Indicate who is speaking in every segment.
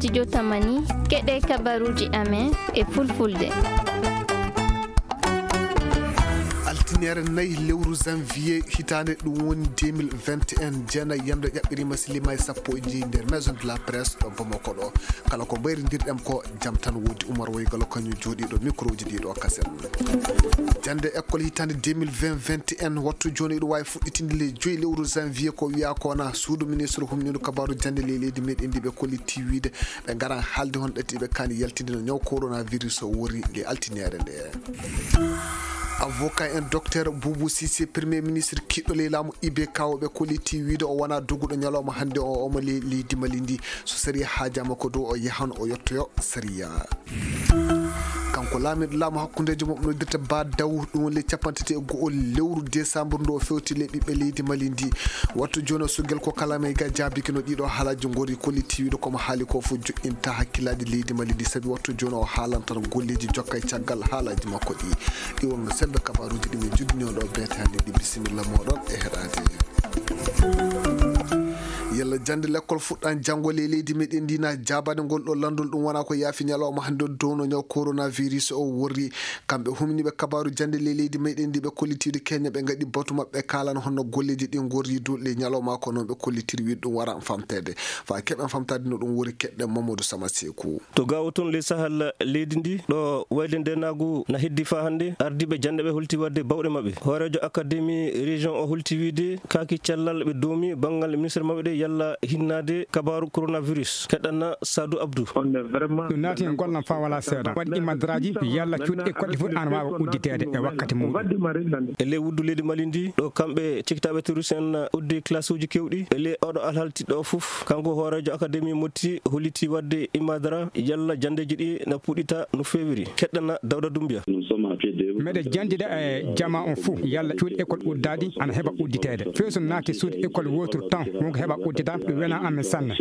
Speaker 1: Studio Tamani keɗe kabaruji amen e fulfulde.
Speaker 2: Altinere nayi lewru janvier hitande ɗum woni 2021 jeena yamde ƴaɓɓirima silima e sappo e jeyi nder maison de la presse ɗo Bamako ɗo kala ko bayrodirɗen ko jaam tan woodi Oumar Woygalo kañum jooɗiɗo micro ji ɗiɗo kasen jande école hitande 2020-21 wattu joni ɗo wawi fuɗɗitinde le 5 lewru janvier ko wiya kona suudu ministre humniɗo kabaru jande le leydi meɗen ndi ɓe kolli tiwide ɓe gara haalde hon ɗetti ɓe kani yaltinde no ñaw coronavirus o wori le altinere nde avocat en docteur Boubou Cissé premier ministre kiɗɗo ley laamu IBK ɓe koliti wiide o wona doguɗo ñalawma hannde o omo leydi Mali ndi so sariya haajama ko dow o yahan o yettoyo sariya kanko laamiɗo laamu hakkundeji mum no dirta ba daw ɗum woni le 31 lewru décembre ndo fewti le ɓiɓɓe leydi Mali ndi wattu joni o sugel ko kalame ga jaabiki no ɗiɗo haalaji gori kolliti wiide komo haali ko fof joƴƴinta hakkillaji leydi Mali ndi saabi wattu joni o haalan tan golleji jokka e caggal haalaji makko ɗi iwon no selɓe kabaruji ɗi min juddini o ɗo beetande ɗi bisimilla moɗon e heɗade yalla jande l'école fuɗɗan janggo le leydi meɗen ndina jabade ngol ɗo landol ɗum wona ko yaafi ñalawma hande downo ñaw coronavirus o worri kamɓe humniɓe kabaru jande le leydi meɗen ndi ɓe kollitide Kenya ɓe gaɗi batu mabɓe kalan honno golleji ɗi gorri dow le ñalawma ko noon ɓe kollitiri wiide ɗum wara famtede fa keɓen famtade no ɗum wori keɗɗen Mamadou Sama Sekou
Speaker 3: to gawo toon le sahal leydi ndi ɗo wayde ndenagu na heddi fa hande ardiɓe jande ɓe holti wadde bawɗe mabɓe horejo académie région o holti wiide kaki cellal ɓe doomi banggal ministre mabɓe ɗe yalla hinnade kabaru coronavirus keɗanna Sadou Abdou
Speaker 4: ɗum naati en gollam fa wala seeɗa waɗi imadraji yalla cuuɗi école ɗi fof an wawa udditede e wakkati mum
Speaker 3: e ley wuddu leydi Mali ndi ɗo kamɓe cikkitaɓe touriste en uddi classe uji kewɗi e ley oɗo alhalti ɗo fof kanko horejo académie motti holliti wadde imadra yalla jandeji ɗi na puɗɗita no fewiri keɗɗana Dawda Doumbia
Speaker 4: meɗe jandida e jama on fou yalla cuuɗi école uddaɗi ana heeɓa udditede few so naati suuɗi école wotour temps wonko heeɓa uddita ɗum wena amen sanne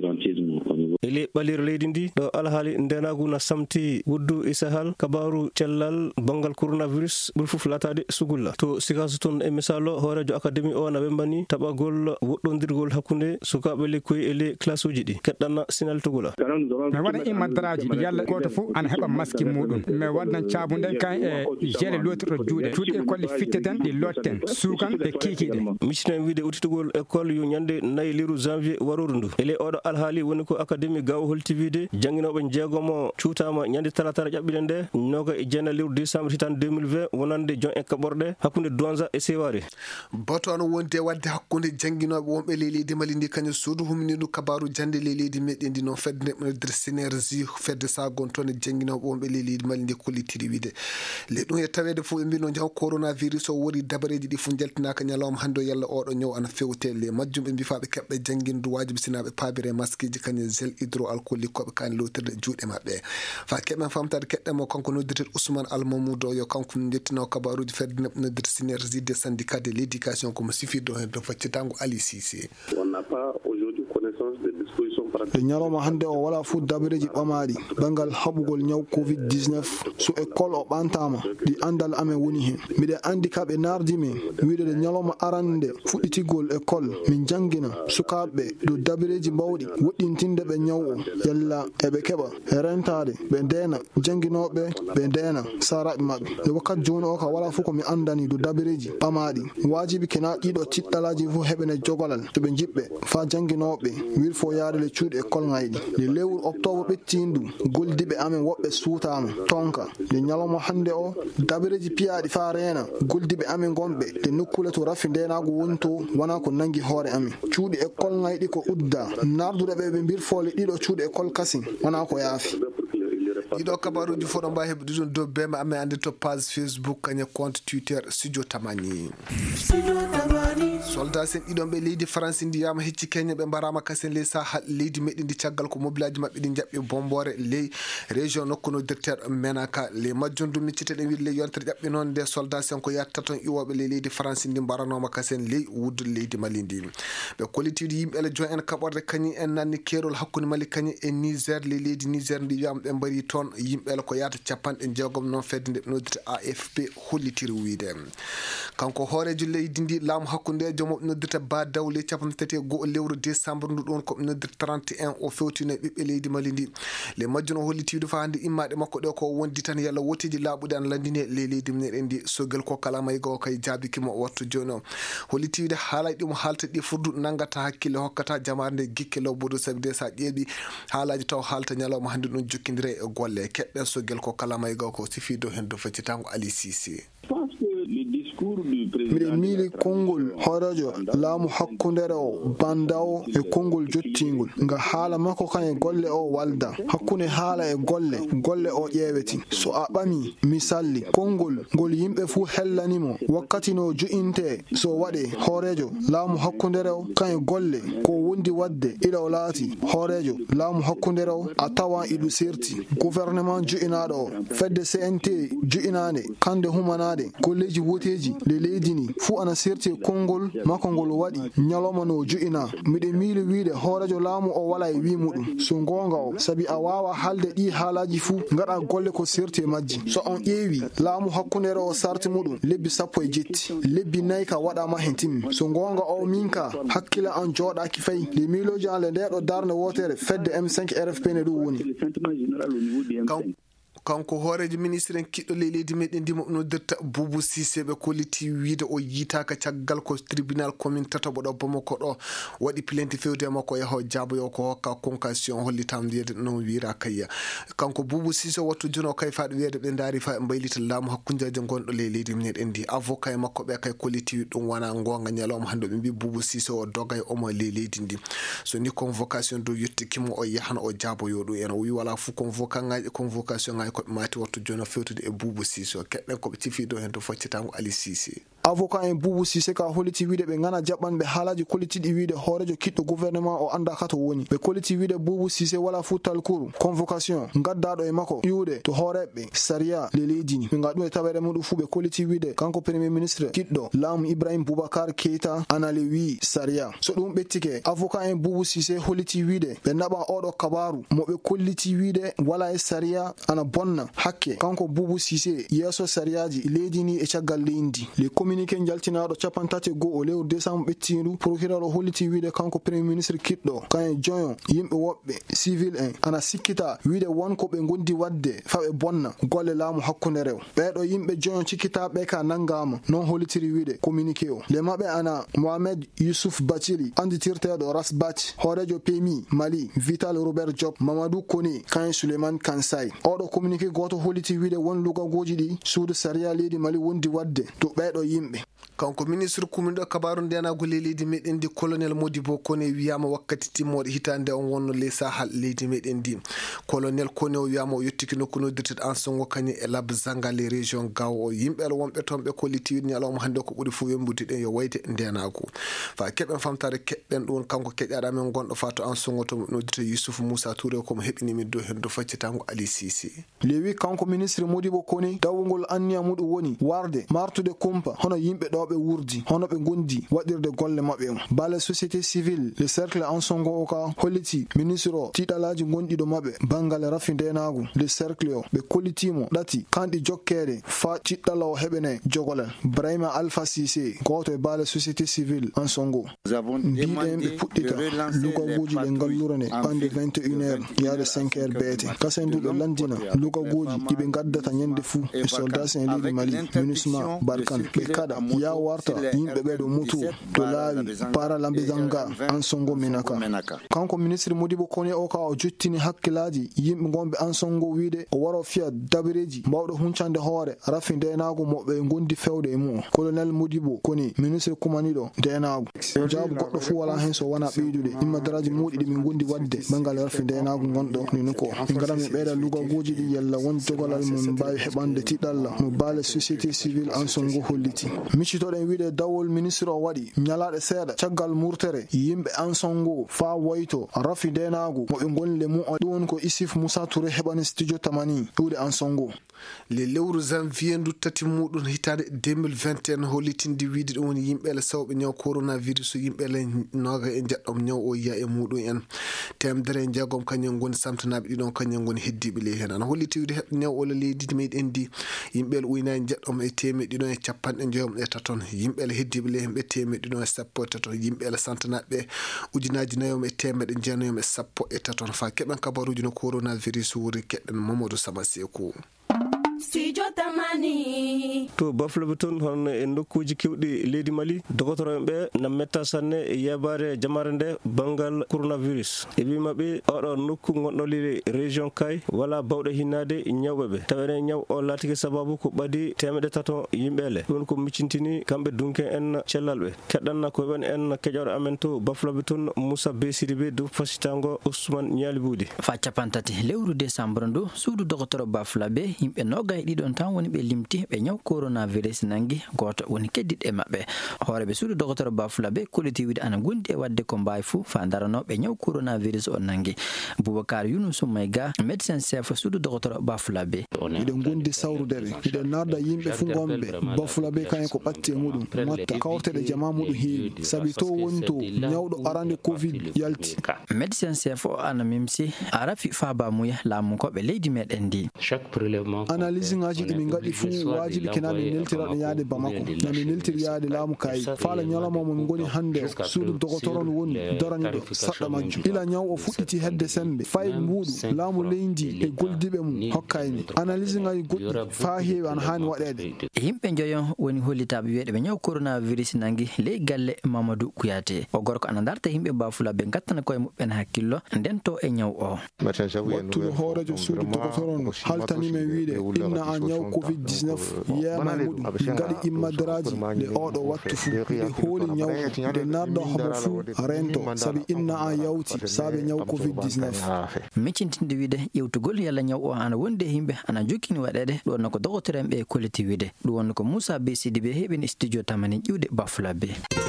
Speaker 3: e ley ɓalire leydi ndi ɗo alhaali ndenagu na samti wuddu e sahal kabaru cellal banggal coronavirus ɓuri fof latade sugulla to sikaso toon e misal o horejo académie o na wembani taɓagol woɗɗodirgol hakkude sukaɓe lekkoyi e ley classe uji ɗi keɗɗanna Sinal Tugola
Speaker 4: mi waɗa imadraji yalla goto fof ana heeɓa masque muɗum mi wadnan cabude kan e jeele lotirɗo juuɗe cuuɗi école ɗi fitteten ɗi lotten suukan e kikiɗe
Speaker 3: micciten wiide uttitugol école yo ñande 4 lewru janvier waroru ndu e ley oɗo alhaali woni ko académie gawo holti wiide jangguinoɓe jeegomo cuutama ñande talatara ƴaɓɓiɗe nde noga e jeenayi lewru décembre hitande 2020 wonande jon e kaɓorɗe hakkude Douanja e Seware
Speaker 2: bato ano wonde wadde hakkude jangguinoɓe wonɓe ley leydi Mali ndi kañum suudu humniɗo kabaru jande ley leydi meɗen ndi noon fedde neɓnodir synergie fedde sa gon toon e jangguinoɓe wonɓe ley leydi Mali ndi kollitiri wiide le ɗum e tawede fof ɓe mbino jaw coronavirus o wori dabareji ɗi fof jaltinaka ñalawma hande o yalla oɗo ñaw ana fewte le majjum ɓe mbifaɓe keɓɓe jangguinduwaji bisinaɓe paabire masque ji kañum gel hydroalcoolique koɓe kani lowtirde juuɗe mabɓe fa keɓen famtade keɗɗemo kanko noddirte Ousmane Almamoudou o yo kanko jettino kabaruji fedde neɓnodir synergie des syndicats de l'éducation comme sifirɗo hen to faccitango Ali Cissé
Speaker 5: e ñalawma hande o wala fuu dabareji ɓamaɗi bangal haɓugol ñaw covid-19 so école o ɓantama ɗi andal amen woni hen miɗen andi kaɓe nardi men wiide de ñalawma arande fuɗɗitigol école min jangguina sukaɓeɓe dow dabareji mbawɗi woɗɗintinde ɓe ñaw o yalla eɓe keɓa rentade ɓe ndena jangguinoɓe ɓe ndena saraɓe mabɓe e wakkati joni o ka wala fof komi andani dow dabareji ɓamaɗi wajibi kena ɗiɗo tiɗɗalaji fof heɓene jogolal to ɓe jiɓɓe fa jangguinoɓe wil fo yaade le cuuɗi école ngayɗi le lewru octobre ɓettindu goldiɓe amen woɓɓe suutama tonka le ñalawma hande o dabareji piyaɗi fa reena goldiɓe amen gonɓe le nokkule to rafi ndenago wonto wona ko nangi hoore amen cuuɗi école ngayɗi ko udda narduɗeɓe ɓe mbir fole ɗiɗo cuuɗi école kasi wona ko yaafi
Speaker 2: ɗiɗo kabaruji fof ɗo mbawi heɓde ɗum dow bema amen ande to page Facebook kañe compte Twitter Studio Tamani soldat sen ɗiɗon ɓe leydi France ndiyama hecci Kenya ɓe mbarama kasen ley sahal leydi meɗen ndi caggal ko mobilaji mabɓe ɗi jaɓɓi bombore ley région nokku no directeur Menaka ley majjum ɗum micciteɗen wiide ley yontere ƴaɓɓi noon nde soldat sen ko yatta toon iwoɓe ley leydi France ndi mbaranoma kasen ley wuddu leydi Mali ndi ɓe kollitiɗi yimɓe ele joon en kaɓorde kañum en nanni keerol hakkude Mali kañum e Niger ley leydi Niger ndi wiyama ɓe mbari toon ton yimɓe ko yata capanɗe jeegom non fedde nde noddita AFP hollitiri wiide kanko hoorejo leydi ndi laamu hakkunde jomo noddita ba dawle capantati go lewru décembre ndu ɗon ko noddita 31 o fewtino ɓiɓɓe leydi Mali ndi le majjuno hollitiidu fa hande immade makko ɗo ko wondi tan yalla wotiji laaɓude an landine leydi meɗen ndi sogel ko kala maygo kay jaabikimo wattu joni o hollitiide haalay ɗum haalta ɗi furdu nangata hakkille hokkata jamarde gikke lawbodu sabi de sa ƴeeɓi haalaji taw haalta ñalawma hande ɗum jokkidire e golle keɓɓen sogel ko kala maygo ko sifi dow hen do feccitango Ali Cissé.
Speaker 5: miɗen miili konngol horejo laamu hakkundere o banda o e konngol jottingol nga haala makko kan e golle o walda hakkunde haala e golle o ƴeeweti so a ɓami misalli konngol ngol yimɓe fuu hellanimo wakkati no jo'inte so waɗe horejo laamu hakkundere o kan e golle ko wondi wadde ila o laati horejo laamu hakkundere o a tawa iɗu serti gouvernement jo'inaɗo o fedde CNT jo'inade kande humanade golleji woteji le leydi ni fuu ana serti konngol makko ngol waɗi ñalawma no jo'ina miɗen miili wiide horejo laamu o wala e wimuɗum so gonga o sabi a wawa halde ɗi haalaji fuu gaɗa golle ko serti e majji so on ƴeewi laamu hakkundere o sarti muɗum lebbi 17 lebbi 4 ka waɗama hen timmi so gonga o min ka hakkille an jooɗaki fayi le miiloji an le ndeɗo darde wotere fedde M5 RFP ne ɗum woni
Speaker 2: kanko hoorejo ministre en kiɗɗo leydi meɗen ndi mo noddirta Boubou Cissé ɓe kolliti wiide o yitaka caggal ko tribunal commune Tataɓo ɗo Bamako ɗo waɗi plainte fewde makko yaho jaaboyo ko hokka concation hollitam wiyede non wiira kayya kanko Boubou Cissé wattu jono kay faɗo wiyede ɓe daari fa mbaylita laamu hakkundeje gonɗo leydi meɗen ndi avocat e makko ɓe kay kolliti ɗum wona gonga ñalawma hande ɓe mbi Boubou Cissé o dogay omo leydi ndi so ni convocation do yettikimo o yahan o jaaboyo ɗum en o wi wala fu convocation ngaji ko mati wattu joni fewtude e Boubou Cissé keɓɓen koɓe cifiɗo hen to foccitango Ali Cissé
Speaker 5: avocat en Boubou Cissé ka holliti wiide ɓe gana jaɓɓanɓe haalaji kollitiɗi wiide hoorejo kiɗɗo gouvernement o anda kato woni ɓe kolliti wiide Boubou Cissé wala fu talkuru convocation gaddaɗo e makko iwde to hooreɓe saria le leydi ni ɓe gaɗum e taɓere muɗum fuu ɓe kolliti wiide kanko premier ministre kiɗɗo laamu Ibrahima Boubacar Keita anale wi saria so ɗum ɓettike avocat en Boubou Cissé holliti wiide ɓe naɓa oɗo kabaru moɓe kolliti wiide wala e saria ana bonna hakke kanko Boubou Cissé yeeso sariyaji leydi ni e caggal leydi le communiqué jaltinaɗo 31 o lewru décembre ɓettiɗu procureur o holliti wiide kanko premier ministre kiɗɗo kan e joyon yimɓe woɓɓe civil en ana sikkita wiide wonko ɓe gondi wadde faɓe bonna golle laamu hakkunde rew ɓeɗo yimɓe joyon cikkitaɓe ka nangama non hollitiri wiide communiqué o le maɓɓe ana Mohamed Youssouf Bathily anditirteɗo Rasbach hoorejo PMI Mali Vital Robert Diop Mamadou Kone kan Souleymane Kansay oɗo communiqué goto holliti wiide won lugagoji ɗi suudu saria leydi Mali wondi wadde to ɓeɗo yimɓe
Speaker 2: kanko ministre commune ɗo kabaru ndenago leydi meɗen ndi colonel Modibo Kone wiyama wakkati timmoɗe hitande on wonno les sahal leydi meɗen ndi colonel Kone o wiyama o yettiki nokku noddirteɗo Ansongo kañum e Lab Zanga les région gaw o yimɓe wonɓe toon ɓe kolliti ñalawma hande ko ɓuuri fuu wembude ɗen yo wayde ndenago fa keɓen famtare keɓɓen ɗum kanko keƴaɗa men gonɗo fa to Ansongo to noddirte Youssouf Moussa Touré komo heɓinimi dow hen do faccitango Ali Cissé
Speaker 5: lewi kanko ministre Modibo Kone dawugol anniya muɗum woni warde martude kumpa hono yimɓe ɗo ɓe wurdi hono ɓe gondi waɗirde golle maɓɓe o bale société civile le cercle Ansongo o ka holliti ministre o tiɗalaji gonɗiɗo maɓɓe bangal rafi ndenagu le cercle o ɓe kollitimo ɗati kanɗi jokkede fa tiɗɗala o heɓene jogolal Brahima Alpha Cissé goto e bale société civile Ansongo mbiɗen ɓe puɗɗita lugaguji ɓe gallurane ɓande 21h yaade 5h beete kasen du ɓe landina lugaguji ɗiɓe gaddata ñande fuu e soldats en leydi Mali MINUSMA Barkhane ɓe kada ya warta yimɓe ɓeɗo mutu to laawi para lambe zanga Ansongo Menaka kanko ministre Modibo Kone o ka o jottini hakkillaji yimɓe gonɓe Ansongo wiide o waro fiya dabireji mbawɗo huncande hoore rafi ndenago moɓe gondi fewde e mum colonel Modibo Kone ministre kumaniɗo ndenago jaabu goɗɗo fuu wala hen so wona ɓeydude immadaraji muɗi ɗi min gondi wadde bangal rafi ndenago gonɗo ni nuko min gaɗa min ɓeyda lugaguji ɗi yalla won jogolal mum mbawi heɓande tiɗalla mo baale société civile Ansongo holliti jotoɗen wiide dawol ministre o waɗi ñalaɗe seeɗa caggal murtere yimɓe ansongo fa woyto rafi denagu mo ɓe goni le mum ɗum ko Isif Moussa Touré heɓani studio tamani ɗuuɗe ansongo
Speaker 2: le lewru janvier ndu tati muɗum hitande 2021 hollitinde wiide ɗum woni yimɓele sawɓe ñaw coronavirus yimɓele noga e jaɗɗom ñaw o yiya e muɗum en temedere jeegom kañum goni samtanaɓe ɗiɗon kañum goni heddiɓe ley hen ana holliti wiide heɓ ñaw ola leydi meɗen ndi yimɓele uynani jaɗɗom e temeɗe ɗiɗon e capanɗe jeegom e taton yimɓele heddiɓe ley hen ɓe temeɗe ɗiɗon e sappo e taton yimɓele santanaɓe ujunaji nayom e temeɗe jeenayom e sappo e taton fa keɓen kabaruji no coronavirus wuri keɗɗen Mamadou Sama Sekou.
Speaker 3: To Bafulabe toon hono e nokkuji kewɗi leydi Mali dogotoroɓe ɓe na metta sanne e yebare jamare nde bangal coronavirus e wimaɓe oɗo nokku gonɗo liri région Kay wala bawɗe hinnade ñawɓe ɓe tawene ñaw o latiki sababu ko ɓaadi temeɗe taton yimɓele ɗum ko miccintini kamɓe dunken en cellal ɓe keɗɗanna ko ɓen en keƴoɗo amen to Bafulabe toon Moussa B Sidibé do fasitango Ousmane Niali Boudi
Speaker 6: fa capantati lewru décembre ndu suudu dogotoro Bafulabe yimɓe noga e ɗiɗon tan woni ɓe limti ɓe ñaw coronavirus nangi goto woni keddiɗe maɓɓe hooreɓe suudu dogotoro Bafulabe koliti wiide ana gondi e wadde ko mbawi fuu fa daranoɓe ñaw coronavirus o nangi Boubacar Younoussou Mayga médecin chef suudu dogotoro Bafulabe
Speaker 5: miɗen gondi sawrudeɓe miɗen narda yimɓe fu gomɓe Bafulabe kayen ko ɓatti e muɗum matta kawteɗe jama muɗum heewi saabi to woni to ñawɗo arande covid yalti
Speaker 6: médecin chef o ana mimsi a rafi Faba Mouya laamu koɓe leydi meɗen ndi
Speaker 5: analyse ngaji ɗi min gaɗi fuu wajibi kenamin neltiraɗo yaade Bamako nami neltiri yaade laamu kayi faala ñalawma min goni hande o suudu dogotoron woni daraniɗo saɗɗa majjum ila ñaw o fuɗɗiti hedde sembe fayi mbuuɗu laamu leydi e goldiɓe mum hokkayni analyse ngaji goɗɗi fa heewi ana hani waɗede
Speaker 6: yimɓe joyon woni hollitaɓe wiyeɗe ɓe ñaw coronavirus nangi ley galle Mamadou Kouyaté o gorko ana darta yimɓe Bafulabe gattana koye muɓɓen hakkillo nden to e ñaw o
Speaker 5: wattude hoorejo suudu dogotoron haltanimen wiide inna a ñaw covid-19 yema muɗum gaɗi immadaraji nde oɗo wattu fuu nde hooli ñaw nde nardo homo fuu rento saabi inna a yawti saabe ñaw covid-19
Speaker 6: miccintinde wiide ƴewtugol yalla ñaw o ana wondi e yimɓe ana jokkini waɗede ɗum wonno ko dogotoren ɓe kolliti wiide ɗum wonno ko Moussa B Sidibé heeɓini studio tamani ƴiwde Bafulabe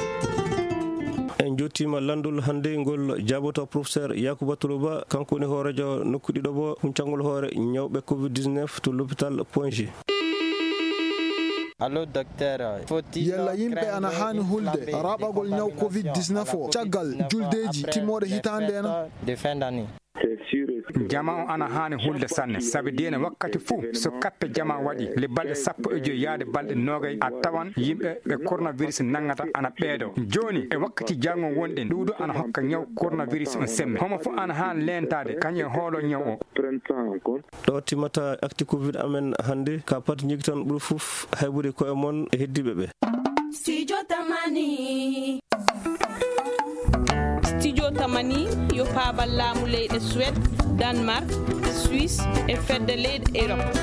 Speaker 3: en jottima landol hande ngol jaboto professeur Yacouba Tourouba kanko woni hoorejo nokku ɗiɗo bo huncangol hoore ñawɓe covid-19 to l'hôpital Point G.
Speaker 7: Allo docteur
Speaker 5: yalla yimɓe ana hani hulde raɓagol ñaw covid-19 o caggal juldeji timmoɗe hitande en
Speaker 4: jama o ana hani hulde sanne sabi dina wakkati fuu so kappe jama waɗi le balɗe 15 yaade balɗe 20 a tawan yimɓe ɓe coronavirus nangata ana ɓeeɗo joni e wakkati jango wonɗen ɗuɗo ana hokka ñaw coronavirus on semme homo fof ana hani lentade kañum hoolo ñaw o
Speaker 3: ɗo timmata acti covid amen hande ka pat jigtan ɓuuri fof hayɓude koye moon e heddiɓe ɓe
Speaker 8: studio tamani yo paabal laamu leyɗe Suède Danemark Suisse e fedde leyɗe Europe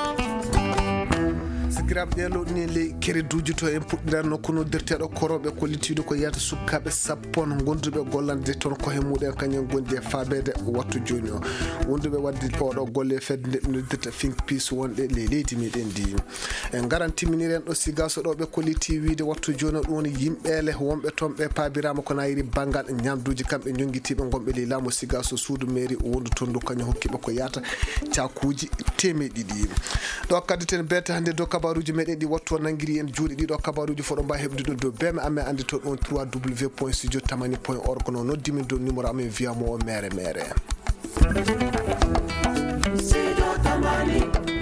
Speaker 2: sikiraɓe ɗelo ni ley kereduji to en puɗɗiran nokku noddirteɗo koroɓe kollitiɗo ko yiyata sukkaɓe sappon gonduɓe gollande toon koye muɗen kañum gondi e faabede wattu joni o wonduɓe wadde oɗo golle e fedde nde ɓe noddirta think peace wonɗe ley leydi meɗen ndi en garan timminiren ɗo sigaso ɗo ɓe kolliti wiide wattu joni o ɗum woni yimɓele wonɓe toon ɓe paabirama ko nayiri banggal ñamduji kamɓe jonguitiɓe gonɓe ley laamu sigaso suudu mairie wondu toon du kañum hokkiɓe ko yata cakuji temeɗiɗi ɗo kadditen bete hande dow kabaruji meɗen ɗi wattu o nanguiri en juuɗe ɗiɗo kabaruji foɗo mbawi hebdude dow beme amen andi to ɗon www.studiotamani.org no noddimin dow numéro amen wiyamo o mere